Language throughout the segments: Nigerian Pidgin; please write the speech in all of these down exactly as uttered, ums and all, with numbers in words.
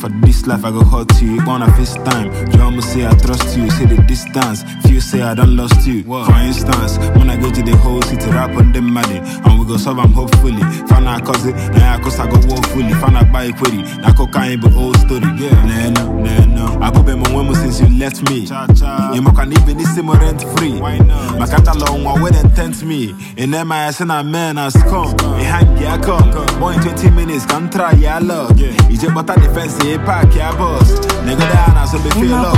for this life I go hurt you. Wanna face time, you almost say I trust you. Say the distance, feel say I done lost you. What? For instance, when I go to the whole city, rap on them money, and we go solve them hopefully. Find out cause it, now I cause I go walk fully. Find out buy query, now cocaine but old story. Yeah, nah, no, nah, no. I go be my woman since you left me. Cha cha. You can even this same rent free. Why not? My catalog, my wedding tempt me. In them I send a man as come. A hang ya come. More in twenty minutes, can try ya love. You just bought a defense, you pack ya boss. Nigga down, so be feel love.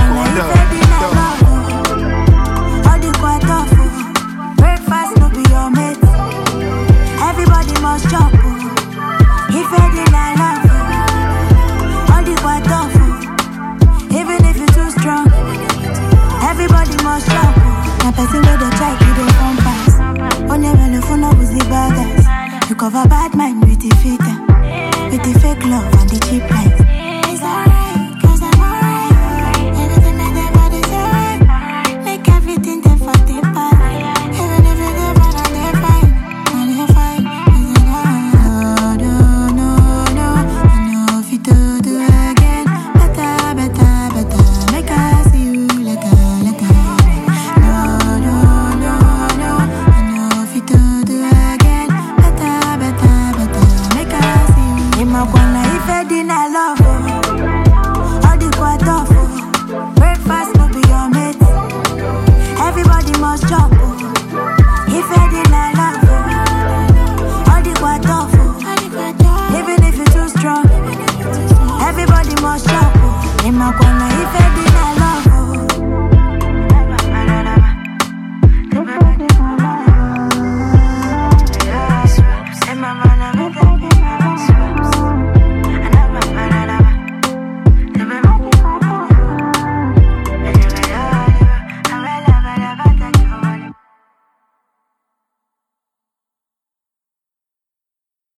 All the quite awful. Breakfast no be your mate. Everybody must jump. If I did not love. All the quite awful. Even if you're too strong. Everybody must jump. My person with the check, you don't come pass. Only when the phone up with the burgers. You cover bad mind with the filter. With the fake love and the cheap lies. It's alright, cause I'm alright. Everything that they got is alright. Make everything they for the bad. Even if you're bad and they're fine. And they're fine. No, no, no, no. I know if you do, do again. Better, better, better. Make us see you later, later. No, no, no, no. I know if you do, do again. Better, better, better. Make us see you. In my corner, if I didn't love you. All the quite awful. Breakfast no be your mate. Everybody must jump. If I didn't love you. All the quite awful. Even if you're too strong. Everybody must jump. In my corner, if I didn't love you. In my corner, if I didn't love you.